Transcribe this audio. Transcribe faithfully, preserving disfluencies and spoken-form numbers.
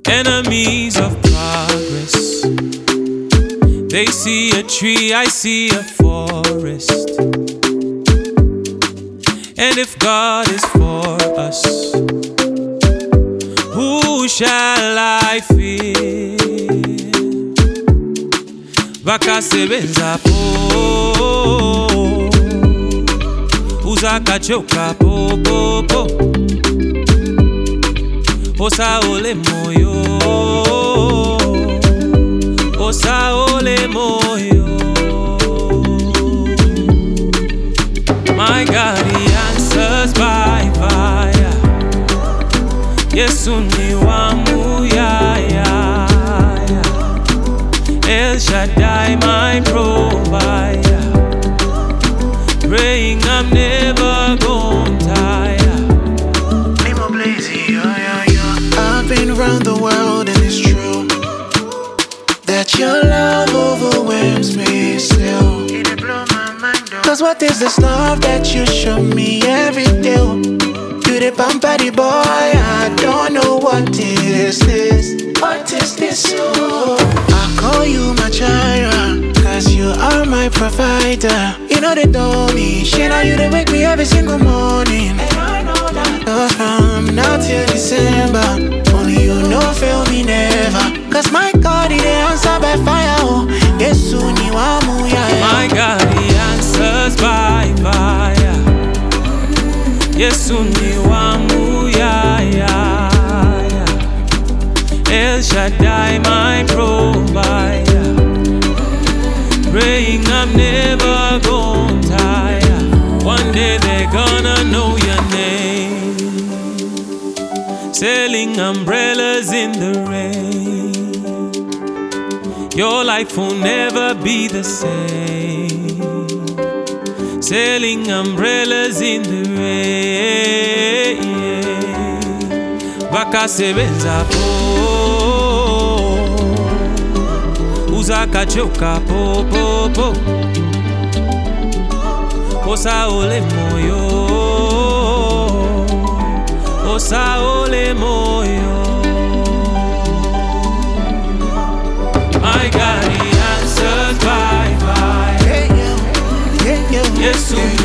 Enemies of progress. They see a tree, I see a forest. And if God is for us, who shall I fear? Vakasebenza po, uzakachoka po po po. Osa ole moyo, osa ole moyo. My God, He answers by fire. Yesu ni wangu ya ya ya. El Shaddai, my provider. Praying I'm never gonna tire. Been around the world and it's true that your love overwhelms me still. Cause what is this love that you show me every day? You the pampady boy, I don't know what is this. What is this? Oh, I call you my child, cause you are my provider. You know they told me, shit, now you they wake me every single morning. So from now till December, only you know feel me never. Cause my God, He answer by fire. Oh, Yesu ni wa muya. My God, He answers by fire. Yesu ni wa muya ya ya. El Shaddai, my provider. Praying I'm never gonna tire. One day they're gonna know your name. Selling umbrellas in the rain. Your life will never be the same. Selling umbrellas in the rain. Vakasebenza po, uzakachoka po po po. Osa ole moyo, osa ole moyo. My God, He answers by fire. Yesu